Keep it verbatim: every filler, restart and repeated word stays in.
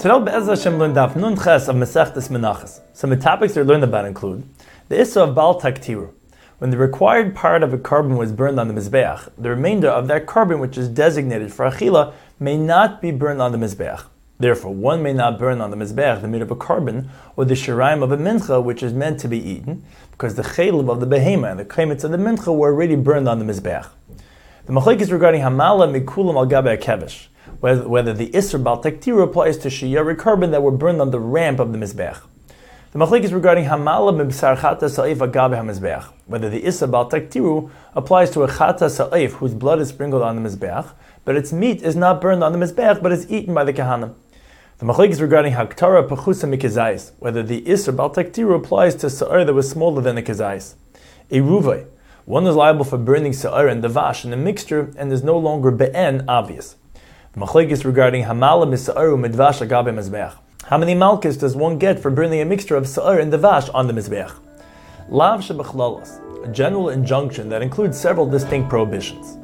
Today, Be'ez Hashem learned Daf Nun Ches of Masechtas Menachos. Some of the topics they're learned about include the Issa of Baal Taktiru. When the required part of a carbon was burned on the Mizbeach, the remainder of that carbon which is designated for Achila may not be burned on the Mizbeach. Therefore, one may not burn on the Mizbeach the meat of a carbon or the shiraim of a mincha which is meant to be eaten, because the chaylev of the behema and the kaimets of the mincha were already burned on the Mizbeach. The machlek is regarding Hamala Mikulam al Gabe Kevesh, whether, whether the Isser Baal Taktiru applies to shiyari carbon that were burned on the ramp of the Mizbeach. The machlek is regarding Hamala Mibsar Chata Sa'if Agabe HaMizbeach, whether the Isser Baal Taktiru applies to a Chata Sa'if whose blood is sprinkled on the Mizbeach, but its meat is not burned on the Mizbeach, but is eaten by the Kahanim. The machlek is regarding Haktara Pachusa Mikazais, whether the Isser Baal Taktiru applies to Sa'ir that was smaller than a Kazais. A Ruvai, one is liable for burning Sa'ir and Davash in a mixture and is no longer Be'en obvious. The machlek is regarding Hamala Misa'ir Midvash Agabe Mizbeach. How many malchus does one get for burning a mixture of Sa'ir and Davash on the Mizbeach? Lav Shebechlalos, a general injunction that includes several distinct prohibitions.